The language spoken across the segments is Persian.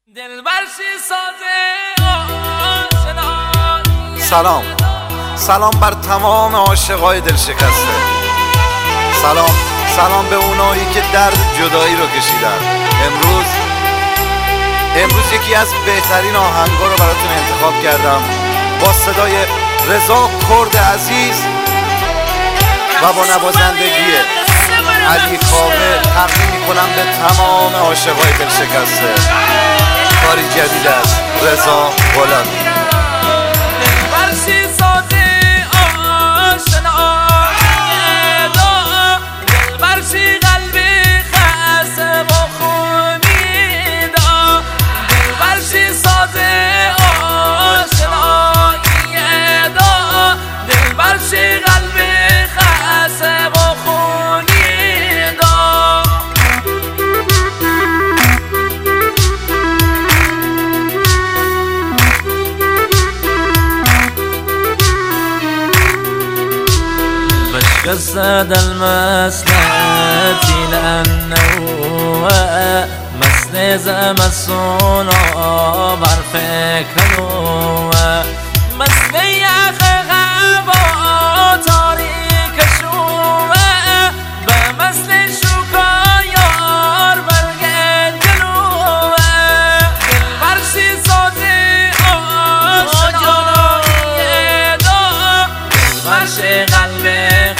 سلام بر تمام عاشقای دل شکسته. سلام به اونایی که درد جدایی رو کشیدن. امروز یکی از بهترین آهنگا رو براتون انتخاب کردم با صدای رضا کرد عزیز و با نوازندگی علی کاوه تقدیم میکنم به تمام عاشقای دل شکسته. کاری جدید از رضا غلامی. قصد المسنتي لأنه مسند مسونا برفك هنوه مسني أخي غابا تاريك شوه بمسل شكايار بلغن جلوه بالبرشي صوتي آشنائي دا بالبرشي قلبي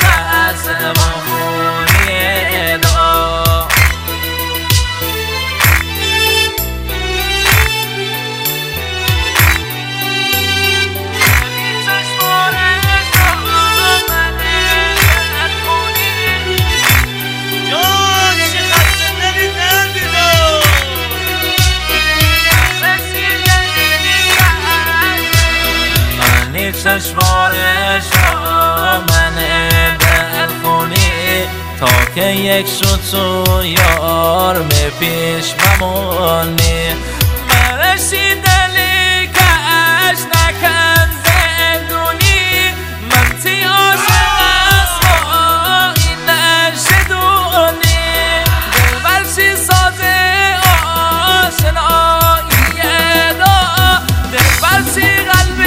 چشمارش من در خونی تا که یک شد تو یار می پیش بمونی مرشی دلی کش نکن زندونی من تی عاشق است با این نشدونی دل برشی سازه آشنایی دا دل برشی قلبی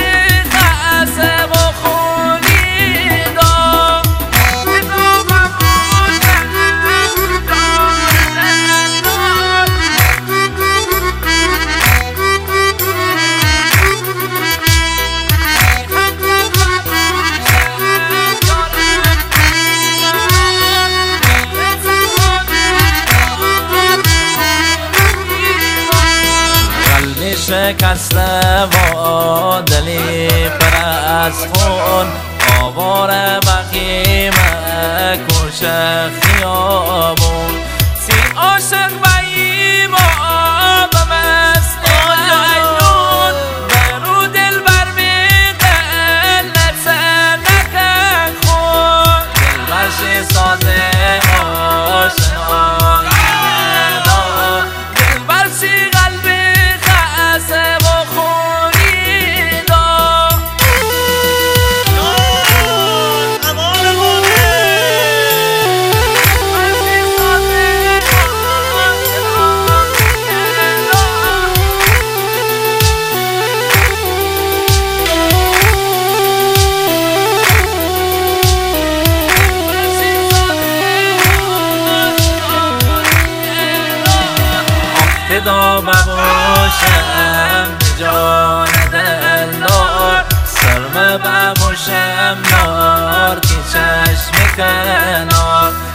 شکسته و دلی پر از خون آواره بقیمه کشه خیابون سی عاشق بیما به مثل مجنون برو دل بر می دل نفسه نکن خون دل برشی سازه آشنایی دا دل برشی قلبی فدا بباشم جان دلدار سرمه بباشم نار که چشم کنار